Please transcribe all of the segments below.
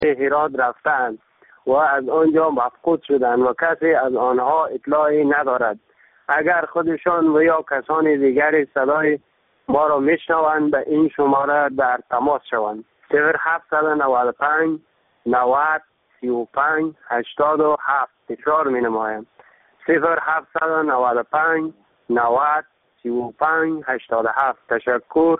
هرات رفتند و از آنجا مفقود شدند و کسی از آنها اطلاعی ندارد. اگر خودشان و یا کسان دیگری صدای ما را میشنوند به این شماره در تماس شوند. 0795 90 35 87. تکرار می نمایم. 0795 90 35 87. تشکر.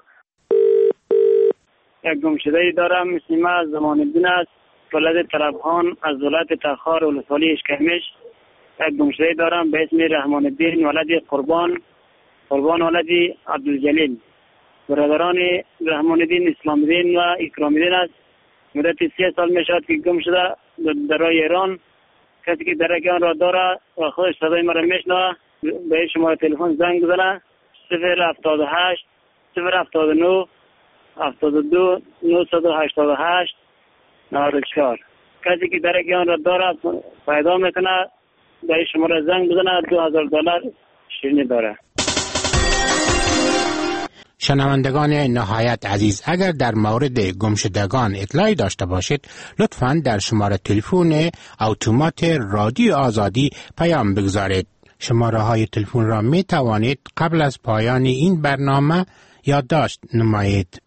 یک گمشده دارم اسم از زمان الدین است، ولد طلبخان از ولایت تخار ولسوالی اشکرمش. یک گمشده دارم به اسم رحمان الدین ولد قربان ولد عبدالجلیل. برادران رحمان الدین اسلام الدین و اکرام الدین است. مدت 3 سال می شود که گم شده در راه ایران. کسی که درک آن را داره و خودش صدای مرا میشنوه به شماره تلفن زنگ بزنه 078 079 72 988 94. کسی که درک آن را داره پیدا میکنه به شماره زنگ بزنه. $2000 شیرینی داره. شنوندگان نهایت عزیز، اگر در مورد گمشدگان اطلاعی داشته باشید لطفاً در شماره تلفن اتومات رادیو آزادی پیام بگذارید. شماره های تلفن را می توانید قبل از پایان این برنامه یادداشت نمایید.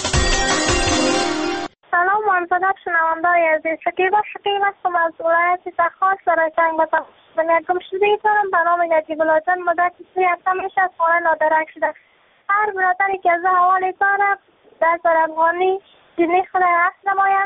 سلام منصدق شنونده‌های عزیز، شکیبا شکیب هستم از ولایت تخار سرچنگ بطم. یک گمشده دارم به نام نجیب الله جان. مدت 3 هفته میشه از خانه نادرک شده. هر برادری که از حوالی دارم در افغانی دینی خدا رفت نمایم.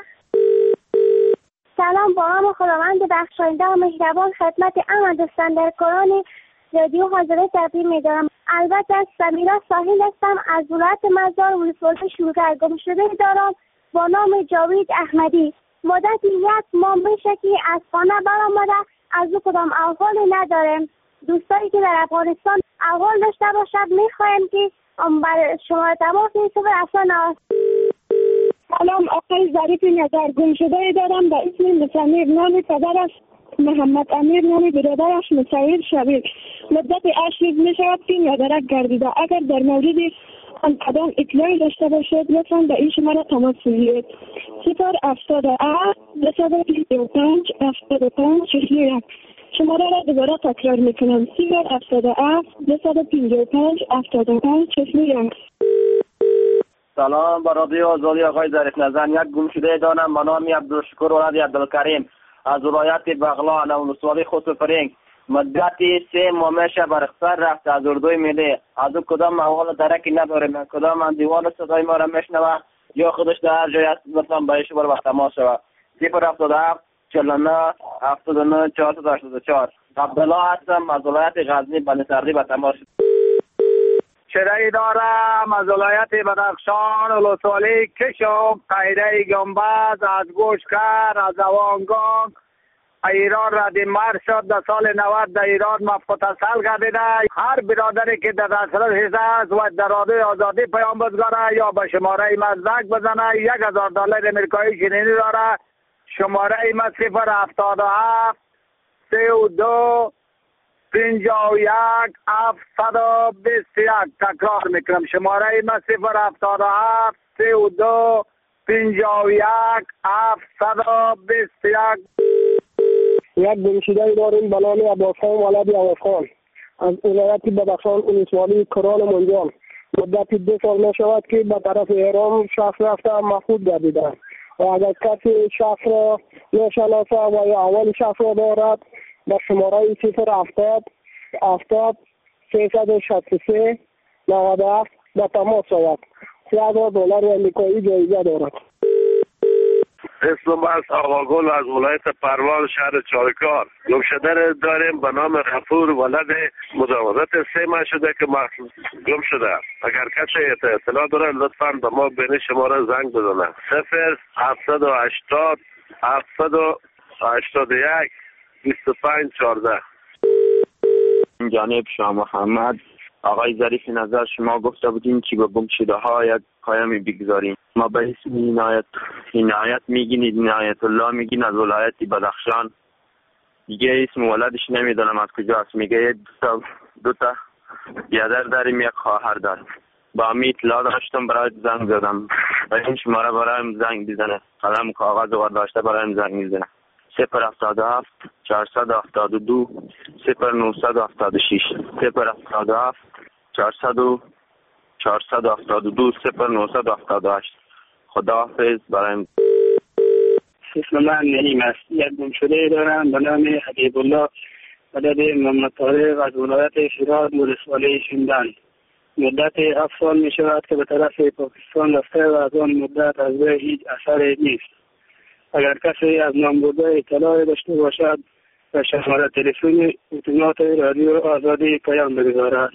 سلام، با نام خداوند بخشاینده و مهربان خدمت احمد دوستان در کورانی رادیو حاضره تقدیم می‌دارم. البته از سمیرا ساحل هستم از ولایت مزار ولسوالی شورگر. گمشده دارم با نام جاوید احمدی. مدت 1 ماه میشه که از خانه برآمده، از او کدام احوالی نداریم. دوستانی که در افغانستان احوال داشته باشد میخوایم که برای شما تماس می‌کنم. اصلا سلام، آقای ظریف نظر. گمشده دارم به اسم مصنف، نام پدرش محمد امیر، نام برادرش مسعود شبیر. مدت 8 روز میشود که نادرک گردیده. اگر در مورد آن کدام اطلاعی داشته باشید لطفاً به این شماره تماس بگیرید. 077 225 75 41. شماره را دوباره تکرار میکنم. 077 225 75 41. سلام، با رادیو آزادی آقای ظریف نظر. یک گمشده دارم به نام عبدالشکور ولد عبدالکریم از ولایت بغلان ولسوالی خسروفرینگ. مدت 3 ماه میشه بر اخطار رفته از اردوی ملی. از او کدام احوال درکی نداریم. کدام من دیوان صدای ما را میشنوه یا خودش در هر جای است لطفاً به ایش بر وقت تماس شود. 077 49 79 484. عبدالله هستم از ولایت غزنی بنی سردی به تماس. شرعی دارم از ولایت بدخشان ولسوالی کشم قیده گنبد از گوشکر از اوانگان ایران ردیمر شد. در سال 90 در ایران متصل گردیده. هر برادری که در دسترس است و در رادیوی آزادی پیام بگذاره یا به شماره ما زنگ بزنه $1000 امریکایی شیرینی داره. شماره ما 077 32 51 721. تکرار میکنم. شماره ما 077 32 51 721. یک گمشده داریم به نام عباسخان ولد عوضخان از ولایت بدخشان ولسوالی کران منجان. مدت 2 سال می شود که به طرف ایران شخص رفته مفقود گردیده و اگر کسی شخص را میشناسه و یا اول شخص را دارد به شماره 070 70 363 97 به تماس شود. $3000 امریکایی جایزه دارد. اسم از آقاگل از ولایت پروان شهر چارکار. گمشده داریم به نام غفور ولد مجاوزت 3 ماه شده که گم شده. اگر کسی اطلاع داره لطفاً به ما بین شماره زنگ بزنه. 0780 781 25 14. جانب شاه محمد. آقای ظریف نظر، شما گفته بودین که به گمشده ها یک پیامی بگذاریم. ما به اسم عنایت میگین، عنایت الله میگین از ولایت بدخشان. دیگه اسم ولدش نمیدونم از کجاست. میگه 2 تا برادر داریم، 1 خواهر داریم. با امی اطلاع داشتم برای زنگ زدم و این شماره برایم زنگ بزنه. قلم کاغذ داشته برایم زنگ میزنه. 077 472 0976 077 472 0978. خداحافظ. برایم اسم من نعیم است. یک گمشده دارم به نام حبیب الله ولد محمد طارق از ولایت شیراز ولسوالی شیندان. مدت 7 سال می شود که به طرف پاکستان رفته و از آن مدت از وی هیچ اثر نیست. اگر کسی از نام برده اطلاع داشته باشد و شماره تلفن اتومات رادیو آزادی پیام بگذارد.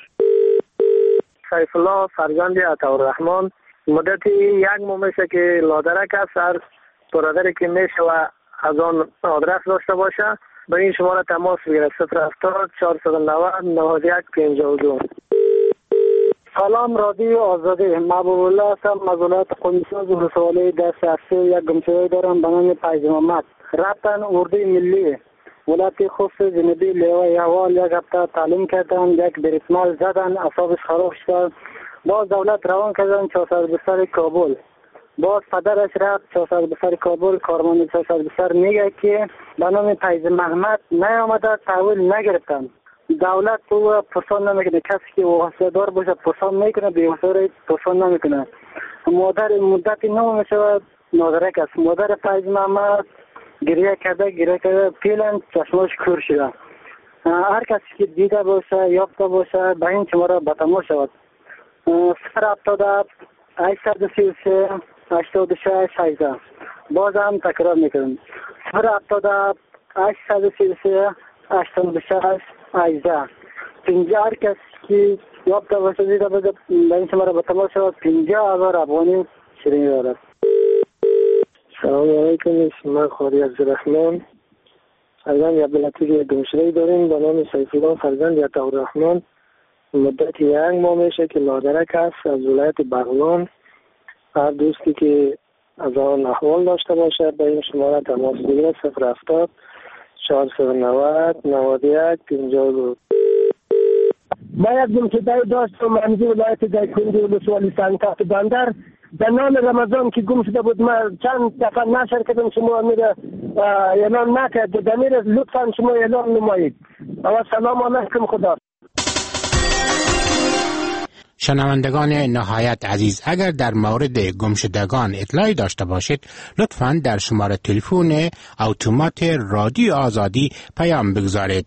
سیف الله فرزند عطاالرحمن مدت 1 ماه میشه که لادرک است. هر برادری که میشه و از آن آدرس داشته باشه به این شماره تماس بگیرد. 070 490 9152. سلام رادیو آزادی. محبوب الله هستم از ولایت قندوز ولسوالی دست افسه. یک گمشده دارم به نام فیض محمد. رفتن اردو ملی ولایت خصوص جنوبی لیوه احوال 1 هفته تعلیم کردن. یک بریسمال زدن اعصابش خراب شد. باز دولت روان کردن 400 بسر کابل. باز پدرش رفت 400 بسر کابل. کارمند 400 بسر میگه که به نام فیض محمد نیامده تحویل نگرفتن. دولت تو پرسان نمیکنه. کسی که واسه دار باشه پرسان میکنه، بی‌واسطه پرسان نمیکنه. مادر مدت 9 میشه نادرک است. مادر فیض محمد گریه کرده فعلا چشماش کور شده. هر کسی که دیده باشه یافته باشه به این شماره به تماس شود. 077 833 86 18. باز هم تکرار میکنم 077 833 86 18. 50 هر کسی که یافته باشه دیده باشه به این شماره به تماس شود. 50,000 افغانی شیرینی دارد. سلام علیکم. من خاری عبدالرحمن فرزند عبداللطیف گمشده داریم به نام سیف الله فرزند عطاالرحمن. مدت 1 ماه میشه که لادرک است از ولایت بغلان. هر دوستی که از آن احوال داشته باشه به این شماره تماس بگیره. 070 490 9152. باید گمشده داشتم از ولایت دایکنی ولسوالی سنگتخت بندر به نام رمضان که گم شده بود. من چند دفعه نشر کردم شما میره اعلان نکرد. دمیر لطفا شما اعلان نمایید. و سلام علیکم. خدا. شنوندگان نهایت عزیز، اگر در مورد گمشدگان اطلاعی داشته باشید لطفاً در شماره تلفن اتومات رادیو آزادی پیام بگذارید.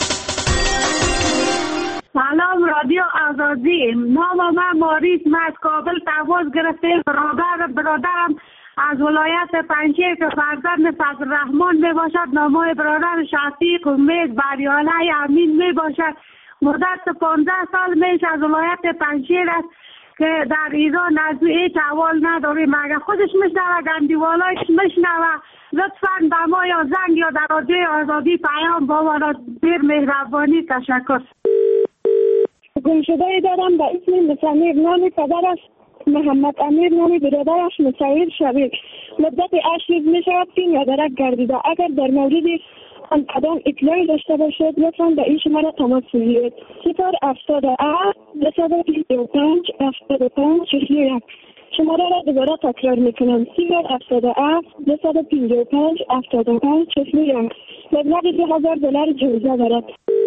سلام رادیو آزادی. نام من ماریس. من از کابل تماس گرفتیم. برادرم از ولایت پنجشیر که فرزند فضل‌الرحمن می باشد. نامای برادر شفیق امید بریاله امین می باشد. مدت 15 سال میشه از ولایت پنجشیر است که در ایران از هیچ احوال نداریم. اگر خودش میشنوه گندیوالایش میشنوه لطفاً به ما یا زنگ یا در رادیو آزادی پیام بابا. بیر مهربانی. تشکر. گمشده دارم به اسم مصمیر. نام پدرش محمد امیر، نام برادرش مصیر شبیق. مدت 8 روز می شود که نادرک گردیده. اگر در مورد آن کدام اطلاعی داشته باشد لطفاً به این شماره تماس بگیرید. 077 255 75 61. شماره را دوباره تکرار میکنم. 077 255 75 61. مبلغ $2,000 جایزه دارد.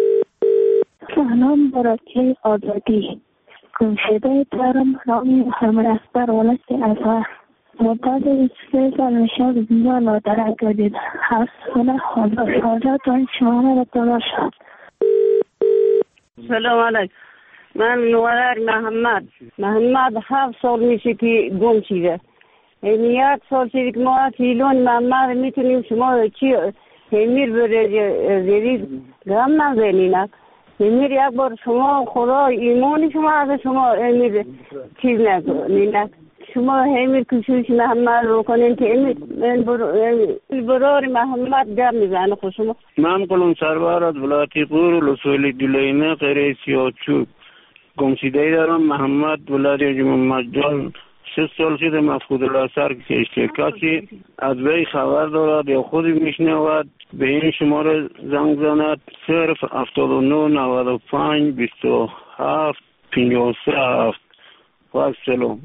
سلام برای آزادی. گمشده دارم نام محمد اکبر ولایت ازهر. مدت 3 سال میشه زندان لادرک گردید. 7 سال حاضر تا این شماره را تماس شد. سلام علیکم. من نوارک محمد 7 سال میشه که گم شده. این 1 سال شده که ما کیلون محمد میتونیم شما چی همیر بره گم نزنینک. امیر یک بار شما خدا ایمانی شما از شما امیر چیز نکنینک. شما امیر کشوش محمد رو کنین که امیر برار محمد گم میزنه خود شما. من قلم سربار از ولایت قور ولسوالی دلینه قره سیاچوب. گمشده دارم محمد ولایت محمد جان. 6 سال شده مفقود الاثر که کسی از وی خبر دارد یا خودی میشنود به این شماره زنگ زند. 079 95 27 57. و سلام.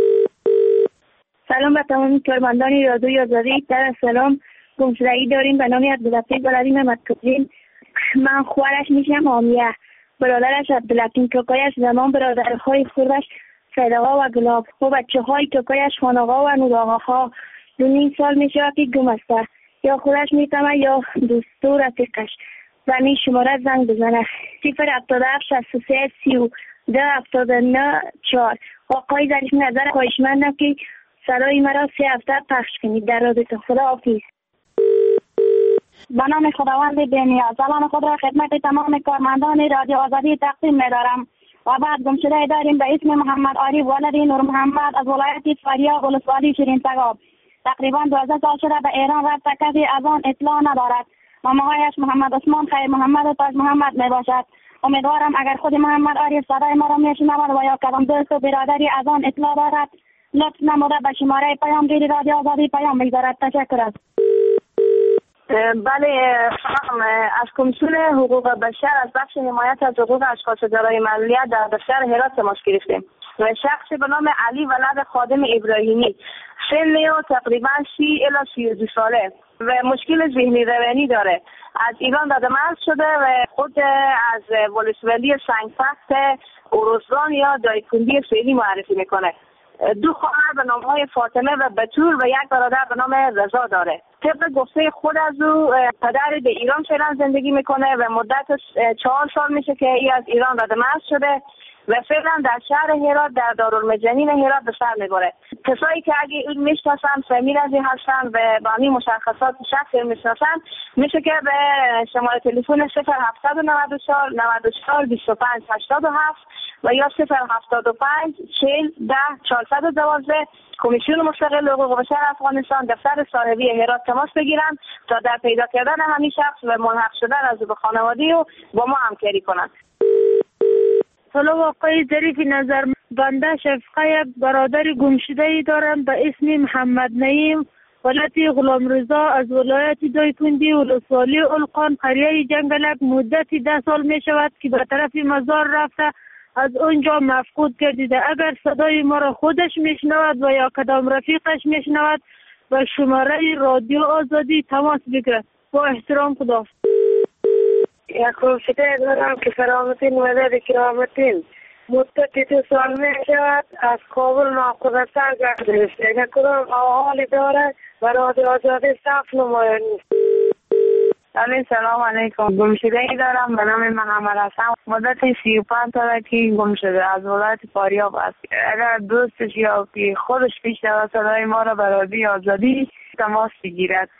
سلام به تمام کارمندان رادیوی آزادی. در سلام گمشدگی داریم به نام عبداللطیف بلدی محمدکوزین. من خواهرش میشم آمیه، برادرش عبداللطیف، کاکایش زمان، برادرهای خودش صدقا و گلاب و بچه های کاکایش خانقا و نوراغاها. 2.5 سال میشه که گم است. یا خودش میتمه یا دوست و رفیقش و می شماره زنگ بزنه 077 63 32 79 4. آقای ظریف نظر خواهشمندم که صدای مرا 3 هفته پخش کنید در رابطه. خدا حافظ. به نام خداوند بی‌نیاز سلام خود را خدمت تمام کارمندان رادیو آزادی تقدیم می‌دارم. و بعد گمشده داریم به اسم محمد عارف ولد نور محمد از ولایت فاریاب ولسوالی شیرین تگاب. تقریبا 12 سال شده به ایران رفته، کسی از آن اطلاع ندارد. ماماهایش محمد عثمان، خیر محمد و تاج محمد می باشد. امیدوارم اگر خود محمد عارف صدای ما را میشنود و یا کدام دوست و برادری از آن اطلاع دارد لطف نموده به شماره پیامگیر رادیو آزادی پیام بگذارد. تشکر است. بله، از کمیسیون حقوق بشر از بخش حمایت از حقوق اشخاص دارای معلولیت در دفتر هرات تماس گرفتیم. شخصی به نام علی ولد خادم ابراهیمی، سن او تقریبا 30 الی 32 ساله و مشکل ذهنی روانی داره. از ایران رد مرز شده و خود از ولسوالی سنگفخت اوروزگان یا دایکندی فعلی معرفی میکنه. 2 خواهر به نام های فاطمه و بتول و 1 برادر به نام رضا داره. طبق گفته خود از او پدر به ایران فعلا زندگی میکنه و مدت 4 سال میشه که ای از ایران رد مرز شده و فعلا در شهر هرات در دارالمجانین هرات به سر میبره. کسایی که اگه اون میشناسن فامیل از این هستن و با این مشخصات شخصی میشناسن میشه که به شماره تلفن 0794 94 25 87 و یا 075 40 10 412 کمیسیون مستقل حقوق بشر افغانستان دفتر صاحبی هرات تماس بگیرن تا در پیدا کردن همین شخص و ملحق شدن از به خانوادگی و با ما همکاری کنند. سلام آقای ظریف نظر، بنده شفقه یک برادر گمشده دارم به اسم محمد نعیم ولد غلام رضا از ولایت دایکندی ولسوالی القان قریه جنگلک. مدت 10 سال می شود که به طرف مزار رفته، از اونجا مفقود گردیده. اگر صدای ما را خودش میشنود و یا کدام رفیقش میشنود و شماره رادیو آزادی تماس بگیرد. با احترام، خدا. یک گمشده دارم که فرامتین ولد کرامتین مدت 2 سال می شود از کابل ناخود سر گردیده. اگر کدام احوالی داره و رادیو آزادی صف نماید. سلام علیکم. گمشده ای دارم به نام محمد حسن. مدت 35 ساله که گم شده، از ولایت فاریاب است. اگر دوستش یا که خودش میشنود صدای ما را به رادیو آزادی تماس بگیرد.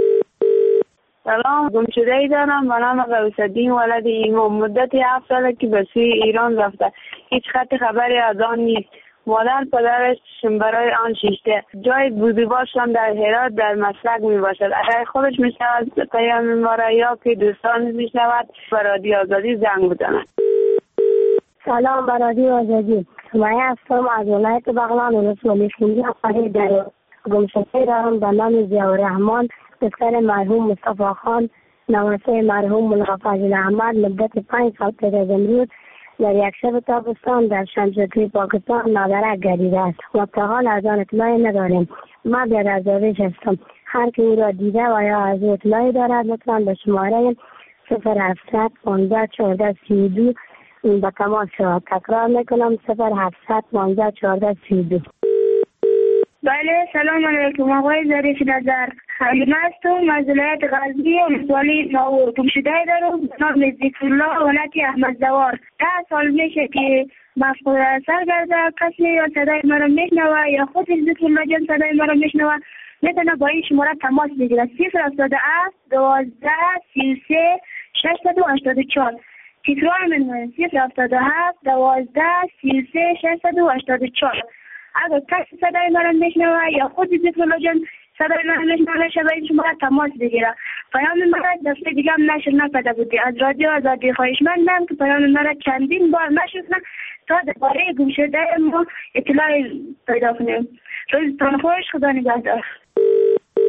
سلام، گمشده ای دارم به نام غوث‌الدین ولد ایمو. مدت 7 ساله که به سوی ایران رفته، هیچ خط خبری از آن نیست. مادر پدرش برای آن شیشته. جای بودوباشان در هرات در مسلک می باشد. اگر خودش می شود پیام ما را یا که دوستان می شود به رادیو آزادی زنگ بزنند. سلام به رادیو آزادی. سمیه هستم از ولایت بغلان ولسوالی شیرین تگاب. گمشده دارم به نام ضیاءالرحمن، پسر مرحوم مصطفی خان، نواسه مرحوم ملقا فضل احمد. مدت 5 سال پیش از امروز در یک شب تابستان در شمشادری پاکستان نادرک گردیده است و تا حال از آن اطلاعی نداریم. من بی‌رضایت هستم. هر که او را دیده و یا از او اطلاعی دارد لطفاً به شماره 0700 15 14 32 به تماس شود. تکرار میکنم 0700 15 14 32. بله، سلام علیکم آقای ظریف نظر. حلیمه هستم از ولایت غزنی ولسوالی ناور. گمشده دارم به نام ذکرالله ولد احمد زوار. 10 سال میشه که مفقود سر گرده. کسی یا صدای مرا میشنوه یا خود ذکرالله جان صدای مرا میشنوه میتونه با این شماره تماس بگیره. 077 12 33 684. تکرار میکنم 077 12 33 684. اگر کسی صدای مرا میشنوه یا خود ذکرالله جان صدای مرا میشنوه شبه شما تماس بگیره. پیام مرا دفعه دیگه هم نشر نکرده بودی. از رادیو آزادی خواهشمندم که پیام مرا چندین بار نشر تا درباره گمشده ما اطلاع پیدا کنیم. روزتان خوش، خدا نگهدار.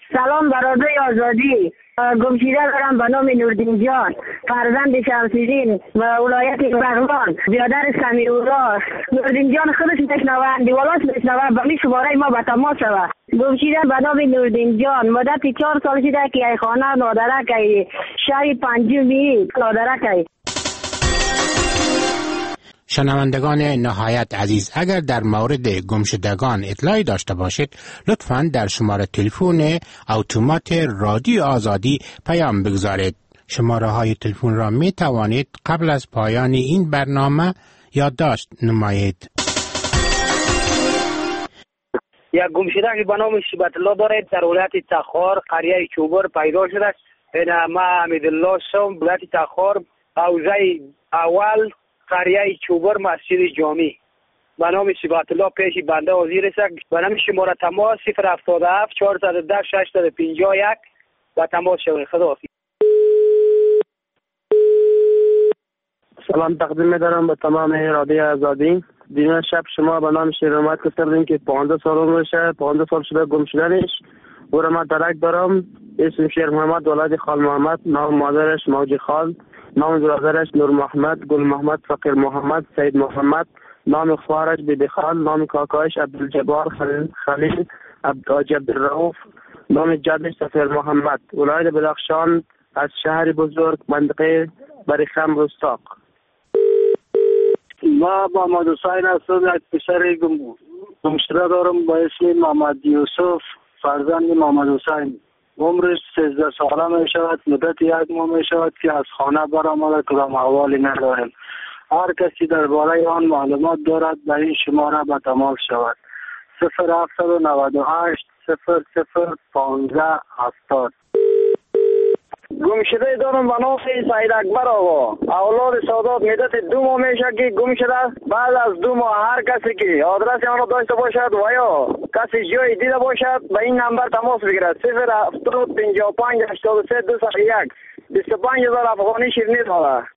سلام برادر آزادی. گمشیده دارم به نام نوردین جان، فرزند شمسیدین و ولایت بغلان، برادر سمیرالله. نوردین جان خودش میشنوه، دیوالاش میشنوه، به می شماره ما به تماس شوه. گمشیده به نام نوردین جان، مدت 4 سال شده که ای خانه نادرک ای شهر پنجمی نادرک ای. شنوندگان نهایت عزیز، اگر در مورد گمشدگان اطلاعی داشته باشید لطفاً در شماره تلفن اتومات رادیو آزادی پیام بگذارید. شماره های تلفن را می توانید قبل از پایان این برنامه یادداشت نمایید. یک گمشده که به نام شیبت الله دارید در ولایت تخار قریه چوبر پیدا شده است. ما حمیدالله شم ولایت تخار حوزه اول قریه چوبر مسجد جامی. به نام شیبت الله پیش بنده حاضر است. به نام شماره تماس 077 410 651 و تماس شوید. خداحافظ. سلام تقدیم می‌دارم به تمام رادیو آزادی. دیروز شب شما به نام شیرامت کردین که 15 سال عمرشه، 15 سال شده گم شدنش. او را من درک دارم. اسم شیر محمد ولد خال محمد، نام مادرش موجی خال، نام برادرش نور محمد، گل محمد، فقیر محمد، سید محمد، نام خواهرش بیبی خال، نام کاکایش عبدالجبار خلیل عبدالرؤوف، نام جدش سفیر محمد، ولایت بدخشان، از شهر بزرگ منطقه بریخم رستاق. ما محمد حسین هستم، یک پسر گمشده دارم با اسم محمد یوسف، فرزند محمد حسین. عمرش 13 ساله می شود، مدت 1 ماه می شود که از خانه برآمده، کدام احوالی نداریم. هر کسی درباره آن معلومات دارد به این شماره به تماس شود. 0798 00 15 70. گمشده دارم به نام سید اکبر آقا، اولاد سادات. مدت 2 ماه میشه که گم شده. بعد از 2 ماه هر کسی که آدرس آن را داشته باشد و یا کسی جای دیده باشد به این نمبر تماس بگیرد. 07055 83 201 25000 افغانی شیرینی داره.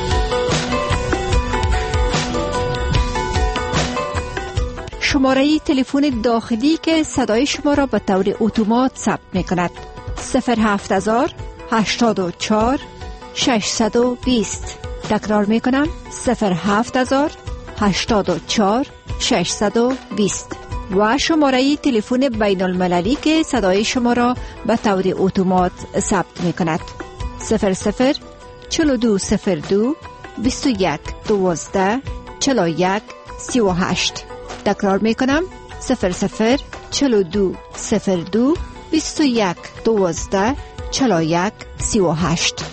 شماره تلفن داخلی که صدای شما را به طور اتومات ثبت می کند 07000 84 620. تکرار می کنم 07000 84 620 و شماره تلفن بین المللی که صدای شما را به طور اتومات ثبت می کند 00 4202 21 12 41 38. تکرار می کنم 00 4202 21 12 41 38.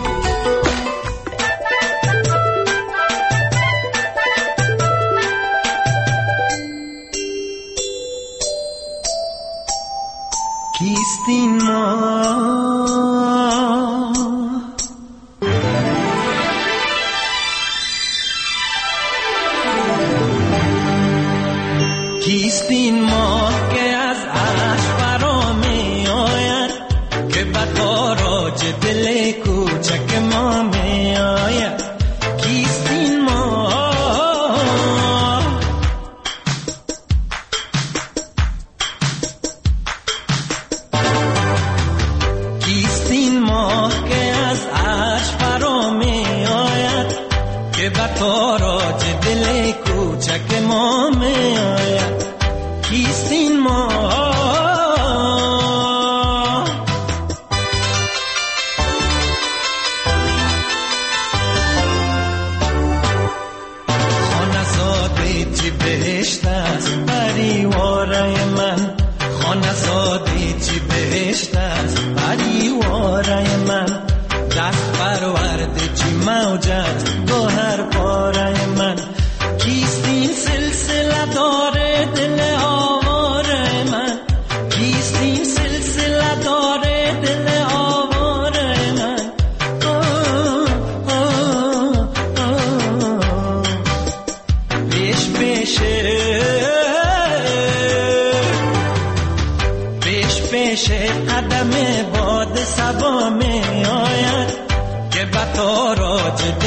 کیستین ما کیستین ما که از عرش فرا می آید که به تاراج دل کوچک ما می آید کیستین ما کیستین ما که از عرش فرا می آید که به تاراج دل کوچک ما می آید کیستین ما خانه‌زاده چی بهشت است پریواره من خانه‌زاده چی بهشت است پریواره من دست پرورده چی موج است گوهر پاره من کیستین سلسله داره دل آواره من کیستین سلسله داره دل آواره من پیش پیشه قدم باد سبا می آید که به تاراج